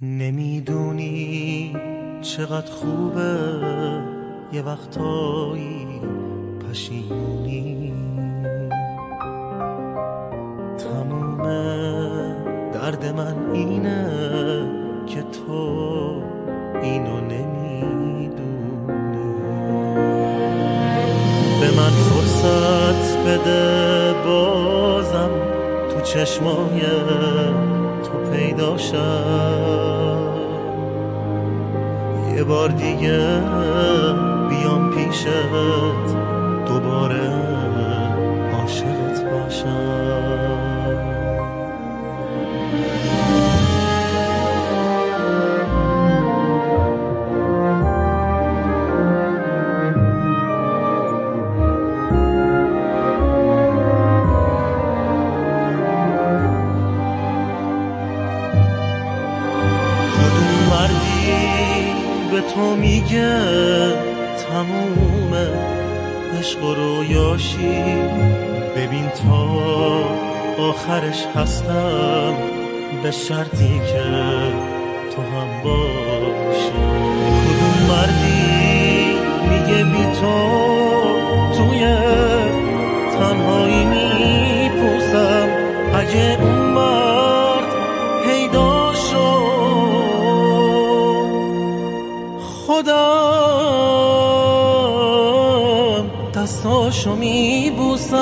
نمیدونی چقدر خوبه یه وقتایی پشیمونی، تموم درد من اینه که تو اینو نمیدونی. به من فرصت بده بازم تو چشمای تو پیدا شم، یه بار دیگه بیام پیشت دوباره عاشقت باشم. به تو میگه تمومه عشق و رویاشی، ببین تا آخرش هستم به شرطی که تو هم باشی. کدوم مردی میگه بی تو توی تنهایی میپوسم، اگه اون مرد پیدا شد خودم دستاشو میبوسم.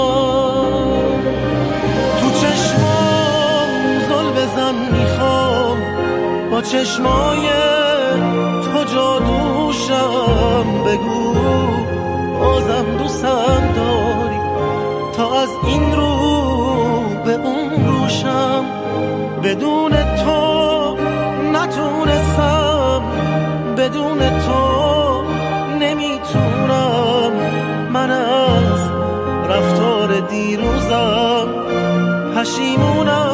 تو چشمام زل بزن میخوام با چشمای تو جادوشم، بگو بازم دوستم داری تا از این رو به اون روشم. بدون تو نتونستم، بدون تو نمیتونم، من از رفتار دیروزم پشیمونم،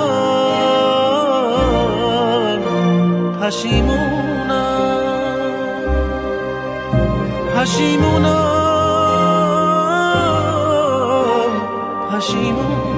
پشیمونم، پشیمونم، پشیمونم.